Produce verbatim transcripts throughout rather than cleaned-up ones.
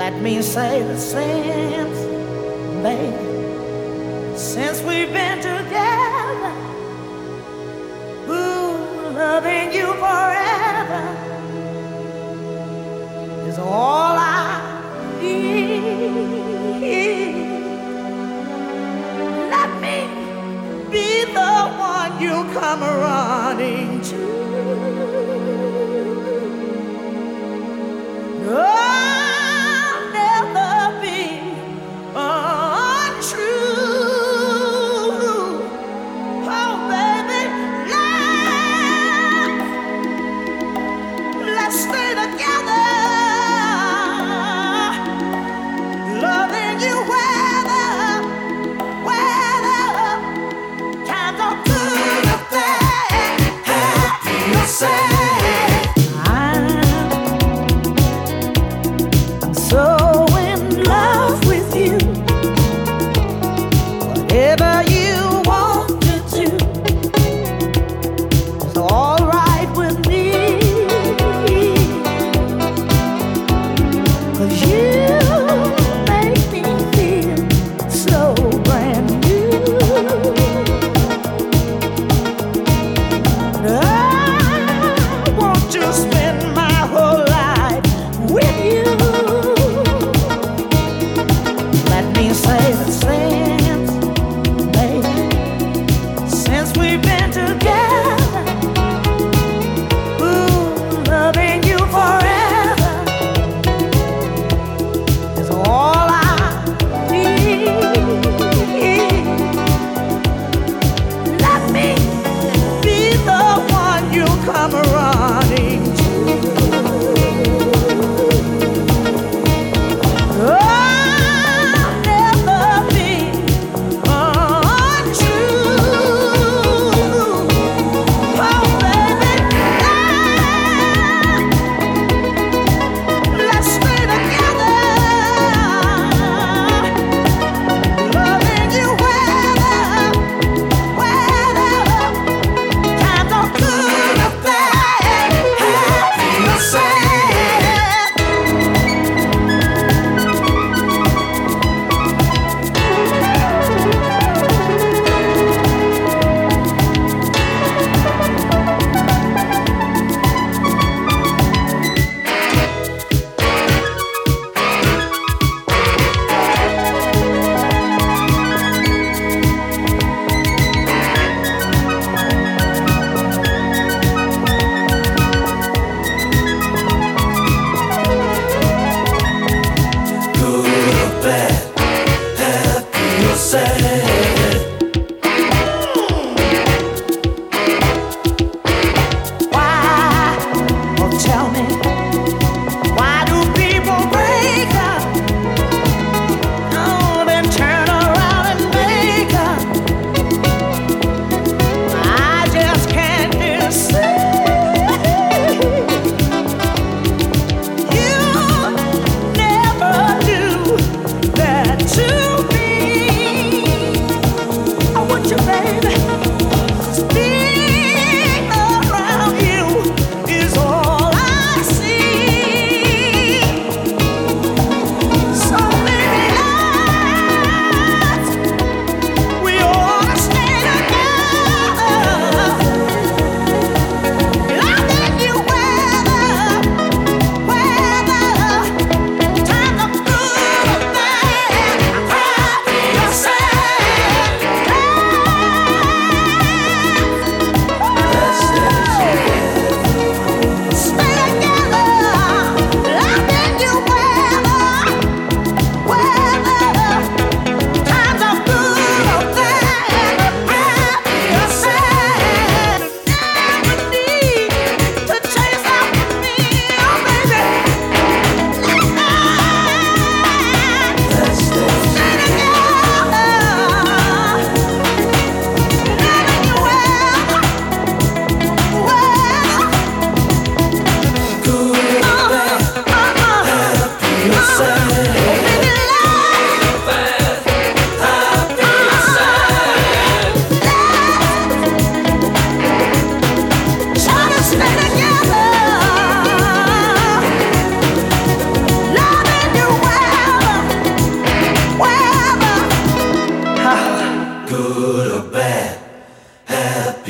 Let me say the since, baby, since we've been together, ooh, loving you forever is all I need. Let me be the one you come running to. I'll never be untrue. Oh, baby, let's, let's stay together, loving you weather, weather. Times are good or bad, happy or sad. So in love with you, whatever you want to do is all right with me. 'Cause you make me feel so brand new. I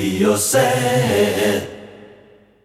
Be yourself.